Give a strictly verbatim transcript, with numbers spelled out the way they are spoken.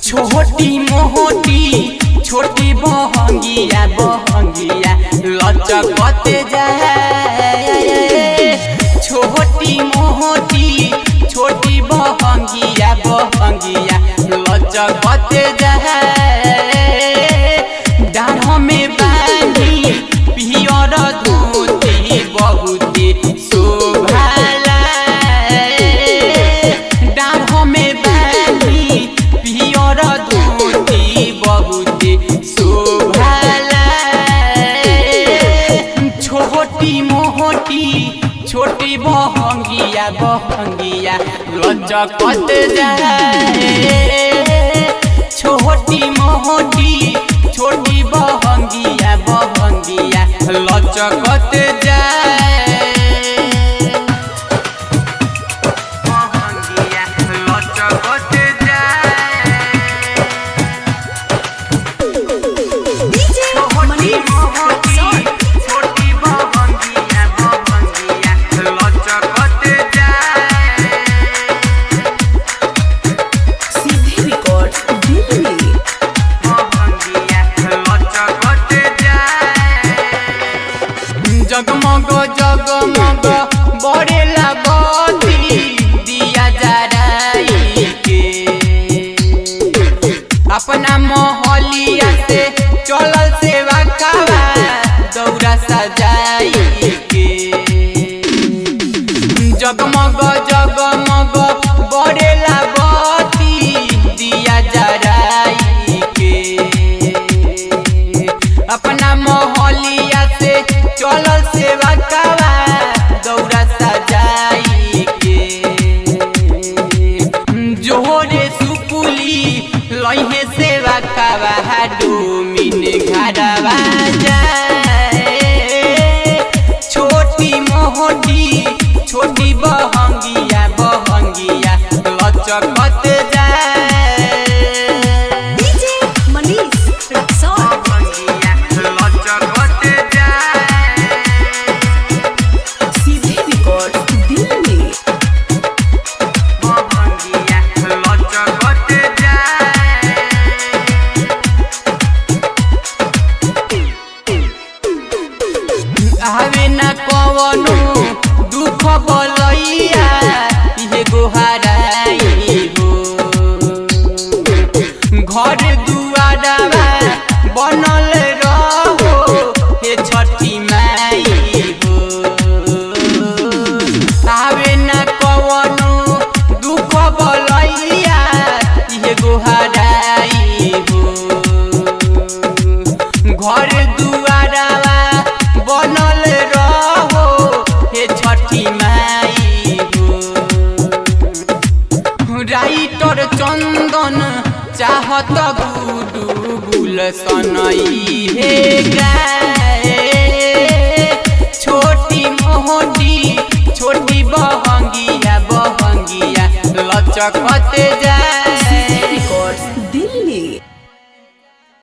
छोटी मोटी छोटी बहंगिया बहंगिया लचकते जाए। छोटी मोटी छोटी बहंगिया बहंगिया लचकते जाए। डाढ़ में बानी पियर धोती बहुते शोभाला। डाढ़ में बानी पियर धोती बहुते शोभाला। छोटी मोटी छोटी बहंगिया बहंगिया लचकते जाए। छोटी मोटी छोटी बहंगिया बहंगिया लचकते जाए। बहंगिया लचकते जाए। छोटी मोटी छोटी बहंगिया बहंगिया लचकते जाए। सीधे रिकॉर्ड दिल्ली। बहंगिया लचकते जाए। जगमग जगमग बड़ेला बत्ती दिया जराई के। अपना मोहलिया से चलल सेवा कावा दौरा सजाई के। जगमग जगमग बड़ेला बत्ती दिया जराई के। अपना मोहलिया से चलल सेवा कावा दौरा सजाई के। जोहरे सुपुली लइहे सेवा कावा डोमिन घरवा जाए। छोटी मोटी छोटी बहंगिया बहंगिया लचकते जाए। डीजे मनीष रक्सौल। बहंगिया लचकते जाए। सीधे रिकॉर्ड दिल्ली। बहंगिया लचकते जाए। आवे न कवनो दुख बलैया इहे गोहाराई हो। घर दुआरवा बनल रहो हे छठी माई हो। आवे न कवनो दुख बलैया इहे गोहाराई हो। घर दुआरवा बनल रहो हे छठी माई हो। राइटर चंदन चाहत गुडू गुलशनई हे गाए। छोटी मोटी छोटी बहंगिया बहंगिया लचकते जाए।